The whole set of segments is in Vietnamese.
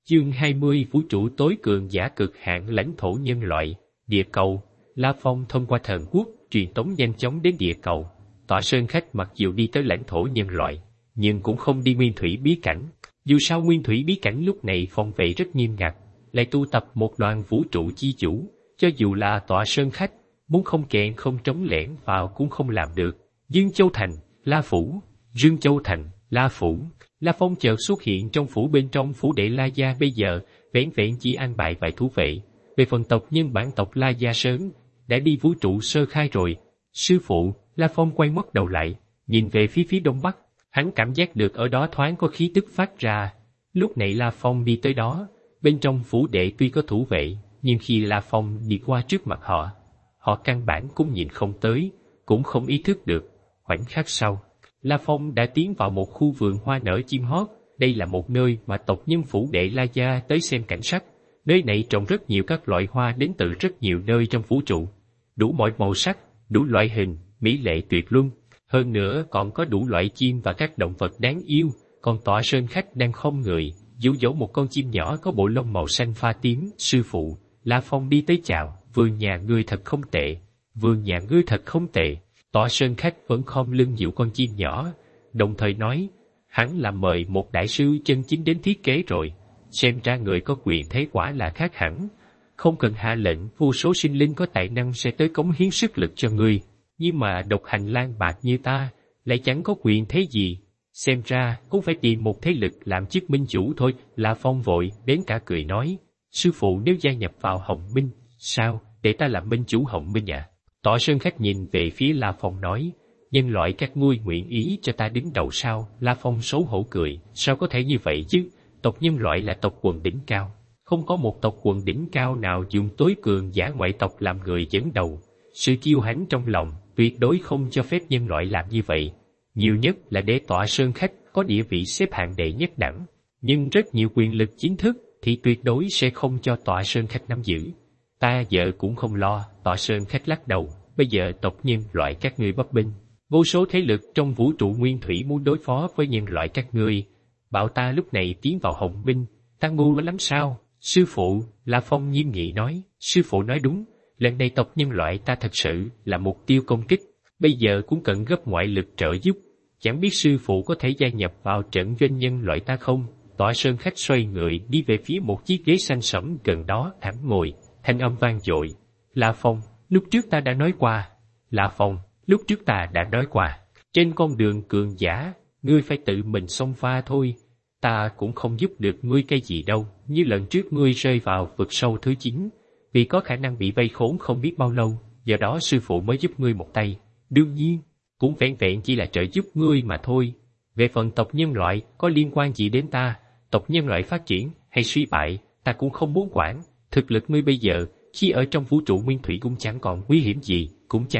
Chương 20 Vũ trụ tối cường giả cực hạn lãnh thổ nhân loại, địa cầu. La Phong thông qua thần quốc, truyền tống nhanh chóng đến địa cầu. Tọa Sơn Khách mặc dù đi tới lãnh thổ nhân loại, nhưng cũng không đi nguyên thủy bí cảnh. Dù sao nguyên thủy bí cảnh lúc này phòng vệ rất nghiêm ngặt, lại tu tập một đoàn vũ trụ chi chủ. Cho dù là Tọa Sơn Khách, muốn không kẹn không trống lẻn vào cũng không làm được. Dương Châu Thành, La Phủ, Dương Châu Thành, La Phủ. La Phong chợt xuất hiện trong phủ bên trong phủ đệ La Gia bây giờ, vẻn vẹn chỉ an bài vài thú vệ. Về phần tộc nhân bản tộc La Gia sớm đã đi vũ trụ sơ khai rồi. Sư phụ, La Phong quay mắt đầu lại, nhìn về phía đông bắc, hắn cảm giác được ở đó thoáng có khí tức phát ra. Lúc này La Phong đi tới đó, bên trong phủ đệ tuy có thủ vệ, nhưng khi La Phong đi qua trước mặt họ căn bản cũng nhìn không tới, cũng không ý thức được. Khoảnh khắc sau, La Phong đã tiến vào một khu vườn hoa nở chim hót. Đây là một nơi mà tộc nhân phủ đệ La Gia tới xem cảnh sắc. Nơi này trồng rất nhiều các loại hoa đến từ rất nhiều nơi trong vũ trụ, đủ mọi màu sắc, đủ loại hình, mỹ lệ tuyệt luân. Hơn nữa còn có đủ loại chim và các động vật đáng yêu. Còn Tọa Sơn Khách đang khom người, dụ dỗ một con chim nhỏ có bộ lông màu xanh pha tím. Sư phụ, La Phong đi tới chào, vườn nhà ngươi thật không tệ, vườn nhà ngươi thật không tệ. Tọa Sơn Khách vẫn khom lưng dịu con chim nhỏ, đồng thời nói, hắn là mời một đại sư chân chính đến thiết kế rồi, xem ra người có quyền thế quả là khác hẳn. Không cần hạ lệnh, vô số sinh linh có tài năng sẽ tới cống hiến sức lực cho ngươi, nhưng mà độc hành lang bạc như ta, lại chẳng có quyền thế gì. Xem ra, cũng phải tìm một thế lực làm chức minh chủ thôi. La Phong vội, đến cả cười nói, sư phụ nếu gia nhập vào Hồng Minh, sao, để ta làm minh chủ Hồng Minh à? Tọa Sơn Khách nhìn về phía La Phong nói, nhân loại các ngươi nguyện ý cho ta đứng đầu sao? La Phong xấu hổ cười, sao có thể như vậy chứ? Tộc nhân loại là tộc quần đỉnh cao, không có một tộc quần đỉnh cao nào dùng tối cường giả ngoại tộc làm người dẫn đầu. Sự kiêu hãnh trong lòng tuyệt đối không cho phép nhân loại làm như vậy. Nhiều nhất là để Tọa Sơn Khách có địa vị xếp hạng đệ nhất đẳng, nhưng rất nhiều quyền lực chính thức thì tuyệt đối sẽ không cho Tọa Sơn Khách nắm giữ. Ta vợ cũng không lo. Tọa Sơn Khách lắc đầu, bây giờ tộc nhân loại các ngươi bấp bênh, vô số thế lực trong vũ trụ nguyên thủy muốn đối phó với nhân loại các ngươi, bảo ta lúc này tiến vào Hồng Minh, ta ngu lắm sao? Sư phụ, La Phong nghiêm nghị nói, sư phụ nói đúng, lần này tộc nhân loại ta thật sự là mục tiêu công kích, bây giờ cũng cần gấp ngoại lực trợ giúp, chẳng biết sư phụ có thể gia nhập vào trận doanh nhân loại ta không? Tọa Sơn Khách xoay người đi về phía một chiếc ghế xanh sẫm gần đó thẳng ngồi, thanh âm vang dội, La Phong, lúc trước ta đã nói qua. La Phong, lúc trước ta đã nói qua, trên con đường cường giả, ngươi phải tự mình xông pha thôi, ta cũng không giúp được ngươi cái gì đâu. Như lần trước ngươi rơi vào vực sâu thứ 9, vì có khả năng bị vây khốn không biết bao lâu, do đó sư phụ mới giúp ngươi một tay. Đương nhiên, cũng vẹn vẹn chỉ là trợ giúp ngươi mà thôi. Về phần tộc nhân loại có liên quan gì đến ta, tộc nhân loại phát triển hay suy bại, ta cũng không muốn quản. Thực lực ngươi bây giờ, khi ở trong vũ trụ nguyên thủy cũng chẳng còn nguy hiểm gì,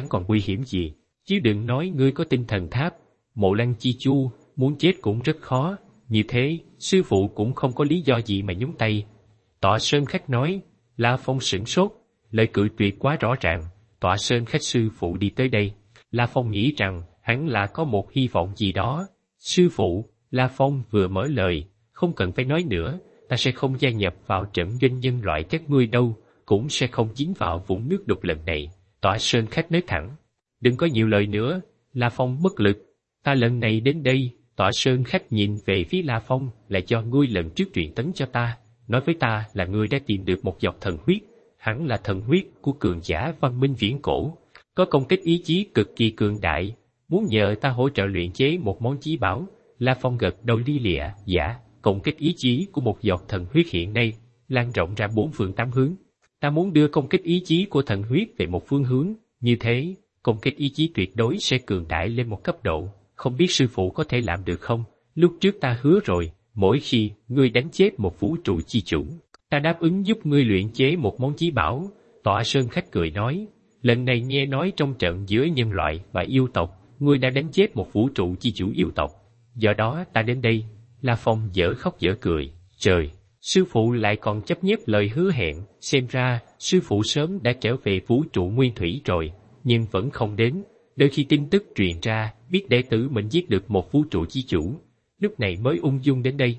chứ đừng nói ngươi có tinh thần tháp, Mộ Lăng Chi Chu, muốn chết cũng rất khó. Như thế, sư phụ cũng không có lý do gì mà nhúng tay. Tọa Sơn Khách nói. La Phong sửng sốt, lời cự tuyệt quá rõ ràng. Tọa Sơn Khách sư phụ đi tới đây, La Phong nghĩ rằng hắn là có một hy vọng gì đó. Sư phụ, La Phong vừa mở lời, không cần phải nói nữa, ta sẽ không gia nhập vào trận doanh nhân loại các ngươi đâu, cũng sẽ không dính vào vũng nước đục lần này. Tọa Sơn Khách nói thẳng, đừng có nhiều lời nữa. La Phong bất lực, ta lần này đến đây. Tọa Sơn Khách nhìn về phía La Phong, là do ngươi lần trước truyền tấn cho ta, nói với ta là ngươi đã tìm được một giọt thần huyết, hẳn là thần huyết của cường giả văn minh viễn cổ, có công kích ý chí cực kỳ cường đại, muốn nhờ ta hỗ trợ luyện chế một món chí bảo. La Phong gật đầu lia lịa, dạ, công kích ý chí của một giọt thần huyết hiện nay lan rộng ra 4 phương 8 hướng. Ta muốn đưa công kích ý chí của thần huyết về một phương hướng, như thế, công kích ý chí tuyệt đối sẽ cường đại lên một cấp độ, không biết sư phụ có thể làm được không? Lúc trước ta hứa rồi, mỗi khi ngươi đánh chết một vũ trụ chi chủ, ta đáp ứng giúp ngươi luyện chế một món chí bảo. Tọa Sơn Khách cười nói, lần này nghe nói trong trận giữa nhân loại và yêu tộc, ngươi đã đánh chết một vũ trụ chi chủ yêu tộc, do đó ta đến đây. La Phong dở khóc dở cười, trời, sư phụ lại còn chấp nhất lời hứa hẹn, xem ra sư phụ sớm đã trở về vũ trụ nguyên thủy rồi, nhưng vẫn không đến. Đợi khi tin tức truyền ra, biết đệ tử mình giết được một vũ trụ chi chủ, lúc này mới ung dung đến đây.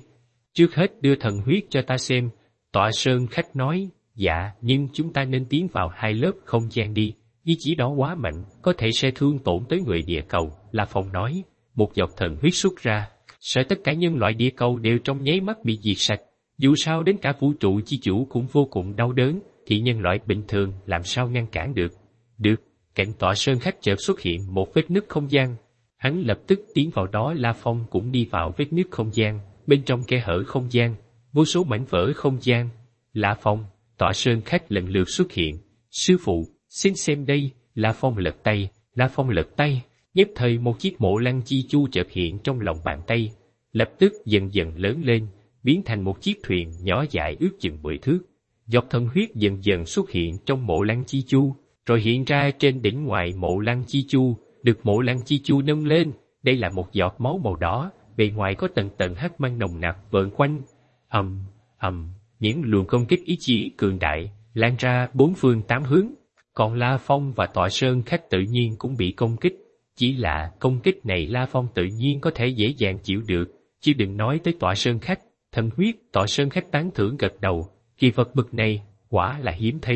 Trước hết đưa thần huyết cho ta xem. Tọa Sơn Khách nói, dạ, nhưng chúng ta nên tiến vào 2 lớp không gian đi. Ý chí đó quá mạnh, có thể sẽ thương tổn tới người địa cầu. La Phong nói, một giọt thần huyết xuất ra, sợ tất cả nhân loại địa cầu đều trong nháy mắt bị diệt sạch. Dù sao đến cả vũ trụ chi chủ cũng vô cùng đau đớn, thì nhân loại bình thường làm sao ngăn cản được. Được, cạnh Tọa Sơn Khách chợt xuất hiện một vết nứt không gian. Hắn lập tức tiến vào đó. La Phong cũng đi vào vết nứt không gian, bên trong kẽ hở không gian, vô số mảnh vỡ không gian. La Phong, Tọa Sơn Khách lần lượt xuất hiện. Sư phụ, xin xem đây. La Phong lật tay, nhất thời một chiếc mộ lăng chi chu chợt hiện trong lòng bàn tay, lập tức dần dần lớn lên, biến thành một chiếc thuyền nhỏ dài ước chừng 10 thước. Giọt thần huyết dần dần xuất hiện trong mộ lăng chi chu, rồi hiện ra trên đỉnh ngoài mộ lăng chi chu, được mộ lăng chi chu nâng lên. Đây là một giọt máu màu đỏ, bề ngoài có tầng tầng hắc mang nồng nặc vờn quanh. Những luồng công kích ý chí cường đại lan ra 4 phương 8 hướng. Còn La Phong và Tọa Sơn Khách tự nhiên cũng bị công kích. Chỉ là công kích này La Phong tự nhiên có thể dễ dàng chịu được, chứ đừng nói tới Tọa Sơn Khách. Thần huyết. Tọa Sơn Khách tán thưởng gật đầu. Kỳ vật bậc này quả là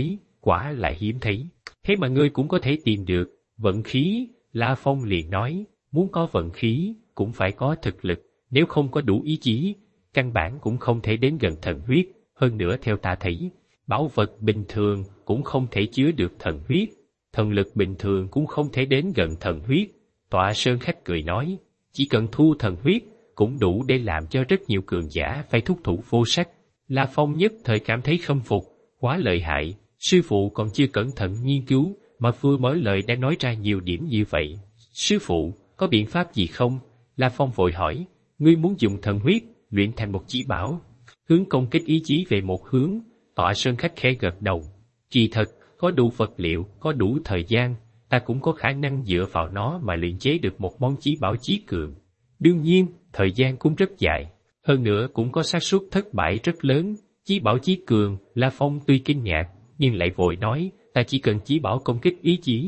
hiếm thấy. Thế mà ngươi cũng có thể tìm được. Vận khí. La Phong liền nói, muốn có vận khí cũng phải có thực lực, nếu không có đủ ý chí, căn bản cũng không thể đến gần thần huyết. Hơn nữa theo ta thấy, bảo vật bình thường cũng không thể chứa được thần huyết, thần lực bình thường cũng không thể đến gần thần huyết. Tọa Sơn Khách cười nói, chỉ cần thu thần huyết cũng đủ để làm cho rất nhiều cường giả phải thúc thủ vô sách. La Phong nhất thời cảm thấy khâm phục, quá lợi hại, sư phụ còn chưa cẩn thận nghiên cứu mà vừa mở lời đã nói ra nhiều điểm như vậy. Sư phụ, có biện pháp gì không? La Phong vội hỏi, ngươi muốn dùng thần huyết luyện thành một chí bảo, hướng công kích ý chí về một hướng. Tọa Sơn Khách khẽ gật đầu, kỳ thật, có đủ vật liệu, có đủ thời gian, ta cũng có khả năng dựa vào nó mà luyện chế được một món chí bảo chí cường. Đương nhiên, thời gian cũng rất dài, hơn nữa cũng có xác suất thất bại rất lớn. Chí bảo chí cường. La Phong tuy kinh ngạc, nhưng lại vội nói, ta chỉ cần chí bảo công kích ý chí.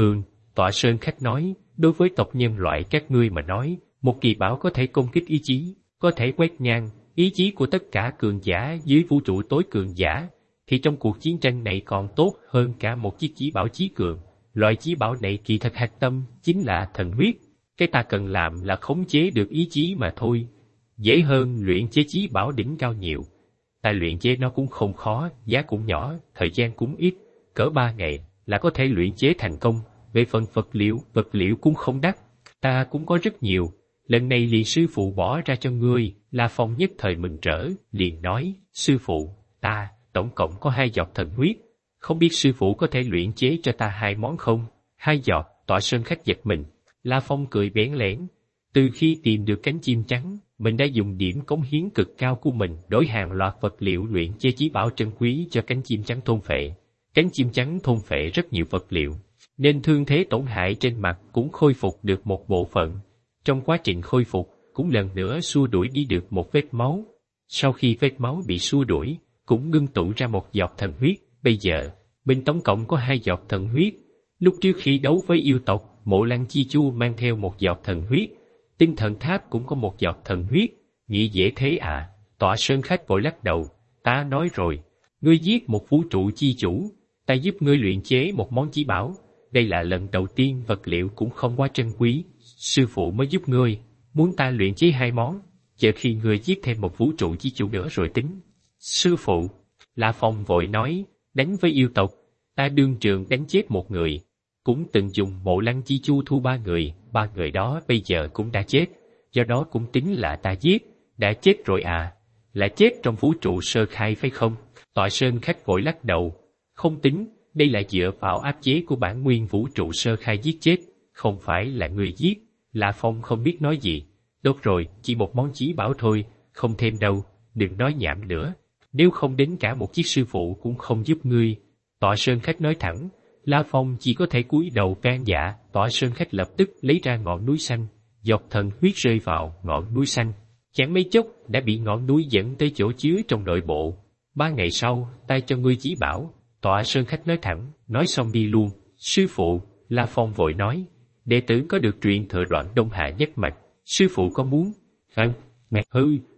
Tọa Sơn Khách nói, đối với tộc nhân loại các ngươi mà nói, một kỳ bảo có thể công kích ý chí, có thể quét ngang ý chí của tất cả cường giả dưới vũ trụ tối cường giả, thì trong cuộc chiến tranh này còn tốt hơn cả một chiếc chí bảo chí cường. Loại chí bảo này kỳ thật hạch tâm chính là thần huyết. Cái ta cần làm là khống chế được ý chí mà thôi, dễ hơn luyện chế chí bảo đỉnh cao nhiều. Ta luyện chế nó cũng không khó, giá cũng nhỏ, thời gian cũng ít, cỡ 3 ngày là có thể luyện chế thành công. Về phần vật liệu cũng không đắt, ta cũng có rất nhiều, lần này liền sư phụ bỏ ra cho ngươi. La Phong nhất thời mừng rỡ, liền nói, sư phụ, ta tổng cộng có 2 giọt thần huyết, không biết sư phụ có thể luyện chế cho ta 2 món không? 2 giọt. Tọa Sơn Khách giật mình. La Phong cười bẽn lẽn, từ khi tìm được cánh chim trắng, mình đã dùng điểm cống hiến cực cao của mình đổi hàng loạt vật liệu luyện chế chí bảo trân quý cho cánh chim trắng thôn phệ. Cánh chim trắng thôn phệ rất nhiều vật liệu, nên thương thế tổn hại trên mặt cũng khôi phục được một bộ phận. Trong quá trình khôi phục, cũng lần nữa xua đuổi đi được một vết máu. Sau khi vết máu bị xua đuổi, cũng ngưng tụ ra một giọt thần huyết. Bây giờ, mình tổng cộng có 2 giọt thần huyết. Lúc trước khi đấu với yêu tộc, Mộ Lăng Chi Chu mang theo 1 giọt thần huyết. Tinh Thần Tháp cũng có 1 giọt thần huyết. Nghĩ dễ thế à? Tọa Sơn Khách vội lắc đầu. Ta nói rồi, ngươi giết một vũ trụ chi chủ, ta giúp ngươi luyện chế một món chí bảo. Đây là lần đầu tiên vật liệu cũng không quá trân quý, sư phụ mới giúp ngươi. Muốn ta luyện chế 2 món, chờ khi ngươi giết thêm một vũ trụ chi chủ nữa rồi tính. Sư phụ, La Phong vội nói, đánh với yêu tộc, ta đương trường đánh chết 1 người, cũng từng dùng Mộ Lăng Chi Chu thu 3 người, 3 người đó bây giờ cũng đã chết, do đó cũng tính là ta giết. Đã chết rồi à? Là chết trong vũ trụ sơ khai phải không? Tọa Sơn Khách vội lắc đầu, không tính, đây là dựa vào áp chế của bản nguyên vũ trụ sơ khai giết chết, không phải là người giết. La Phong không biết nói gì. Tốt rồi, chỉ một món chí bảo thôi, không thêm đâu, đừng nói nhảm nữa. Nếu không đến cả một chiếc sư phụ cũng không giúp ngươi. Tọa Sơn Khách nói thẳng. La Phong chỉ có thể cúi đầu van dạ. Tọa Sơn Khách lập tức lấy ra ngọn núi xanh, giọt thần huyết rơi vào ngọn núi xanh. Chẳng mấy chốc đã bị ngọn núi dẫn tới chỗ chứa trong nội bộ. 3 ngày sau, ta cho ngươi chí bảo. Tọa Sơn Khách nói thẳng, nói xong đi luôn. Sư phụ, La Phong vội nói, đệ tử có được truyền thừa đoạn Đông Hạ nhất mạch, sư phụ có muốn?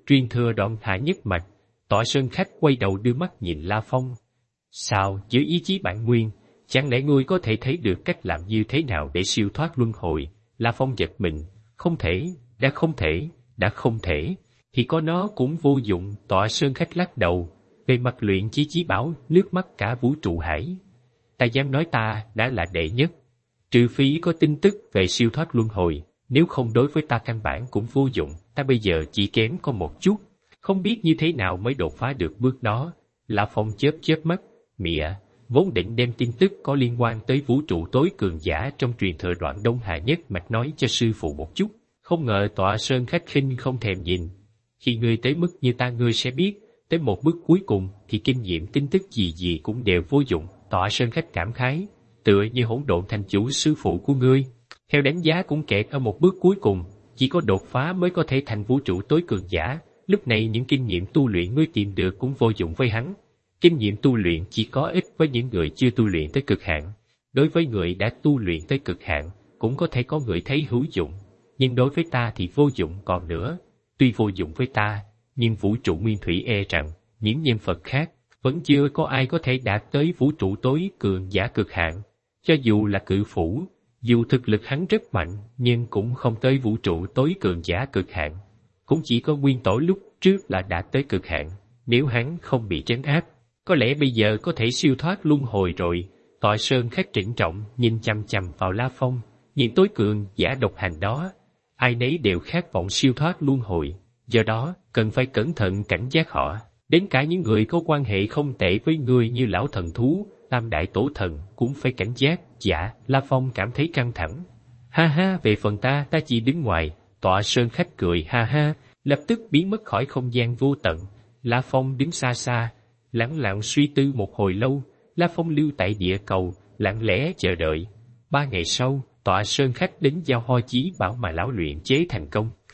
Truyền thừa đoạn hạ nhất mạch. Tọa sơn khách quay đầu đưa mắt nhìn La Phong. Sao, với ý chí bản nguyên, chẳng lẽ ngươi có thể thấy được cách làm như thế nào để siêu thoát luân hồi? La Phong giật mình. Không thể, đã không thể, thì có nó cũng vô dụng. Tọa sơn khách lắc đầu, về mặt luyện chí chí bảo, lướt mắt cả vũ trụ hải. Ta dám nói ta đã là đệ nhất. Trừ phi có tin tức về siêu thoát luân hồi, nếu không đối với ta căn bản cũng vô dụng. Ta bây giờ chỉ kém có một chút, không biết như thế nào mới đột phá được bước đó. La Phong chớp mắt, mịa, vốn định đem tin tức có liên quan tới vũ trụ tối cường giả trong truyền thừa đoạn Đông Hạ nhất mạch nói cho sư phụ một chút. Không ngờ tọa sơn khách khinh không thèm nhìn. Khi ngươi tới mức như ta ngươi sẽ biết, tới một bước cuối cùng thì kinh nghiệm tin tức gì cũng đều vô dụng. Tọa sơn khách cảm khái, tựa như hỗn độn thành chủ sư phụ của ngươi. Theo đánh giá cũng kẹt ở một bước cuối cùng, chỉ có đột phá mới có thể thành vũ trụ tối cường giả. Lúc này những kinh nghiệm tu luyện ngươi tìm được cũng vô dụng với hắn. Kinh nghiệm tu luyện chỉ có ích với những người chưa tu luyện tới cực hạn. Đối với người đã tu luyện tới cực hạn, cũng có thể có người thấy hữu dụng. Nhưng đối với ta thì vô dụng còn nữa. Tuy vô dụng với ta, nhưng vũ trụ nguyên thủy e rằng, những nhân vật khác, vẫn chưa có ai có thể đạt tới vũ trụ tối cường giả cực hạn. Cho dù là cự phủ, dù thực lực hắn rất mạnh, nhưng cũng không tới vũ trụ tối cường giả cực hạn. Cũng chỉ có Nguyên Tổ lúc trước là đạt tới cực hạn, nếu hắn không bị trấn áp, có lẽ bây giờ có thể siêu thoát luân hồi rồi. Tọa sơn khách trịnh trọng nhìn chằm chằm vào La Phong, nhìn tối cường giả độc hành đó. Ai nấy đều khát vọng siêu thoát luân hồi, do đó cần phải cẩn thận cảnh giác họ. Đến cả những người có quan hệ không tệ với người như lão thần thú, Tam Đại Tổ Thần cũng phải cảnh giác. Dạ, La Phong cảm thấy căng thẳng. Ha ha, về phần ta chỉ đứng ngoài. Tọa sơn khách cười ha ha, lập tức biến mất khỏi không gian vô tận. La Phong đứng xa xa, lẳng lặng suy tư một hồi lâu. La Phong lưu tại địa cầu, lặng lẽ chờ đợi. 3 ngày sau, tọa sơn khách đến giao Ho Chí Bảo mà lão luyện chế thành công.